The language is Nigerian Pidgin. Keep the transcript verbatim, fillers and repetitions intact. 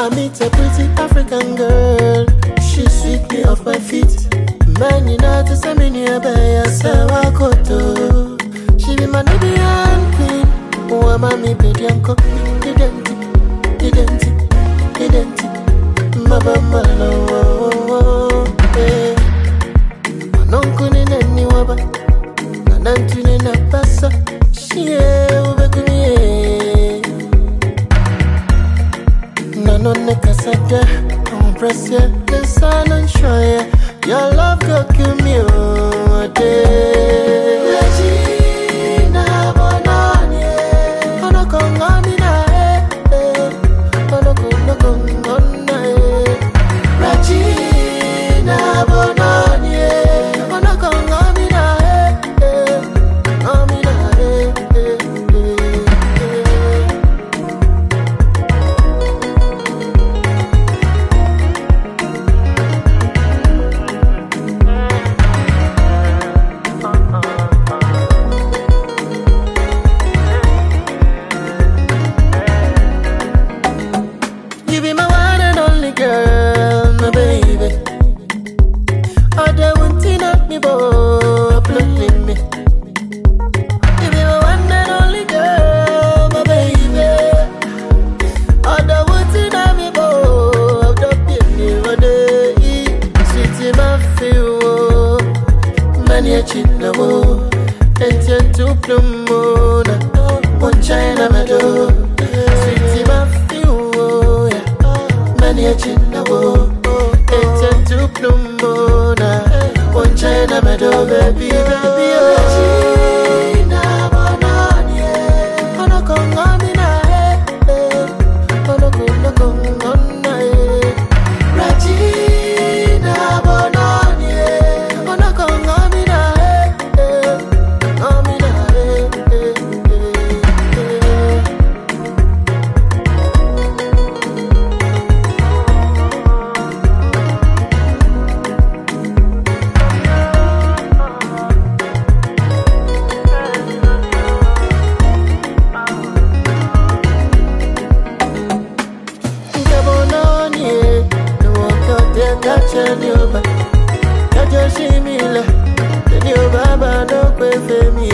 I meet a pretty African girl. She sweep me off my feet. Man, you know to send me near by Sawa Koto. She be my Nubian queen. Oh, mommy, baby, uncle. Identi, identi, identi. Mama, mama, eh. Manonku ni nani waba. Nanantu ni napasa. Shie ubekumi. Nanone kasada. Press ya, the sun and shine. Your love could kill me all day. Regina Bonani, Ono Kongamina, Ono Kongamina. Regina Bonani, Ono Kongamina, Amina. You be my one and only girl, my baby. All the one thing at me, boy, uplifting me. You be my one and only girl, my baby. All the one thing at me, boy, uplifting me one day. Sweet in my feel, many a cheat no more. And you to plum one China meadow. Sweet in my feel, many a chin na wo. Eight to Plumona, one China meadow, baby, baby, oh. Regina Bonani, Ono Kongamina, Ono Kongamina. Regina Bonani, Ono Kongamina, Amina. Gotcha, new ba. Gotcha, she me la. The new baba no kwe fe mi.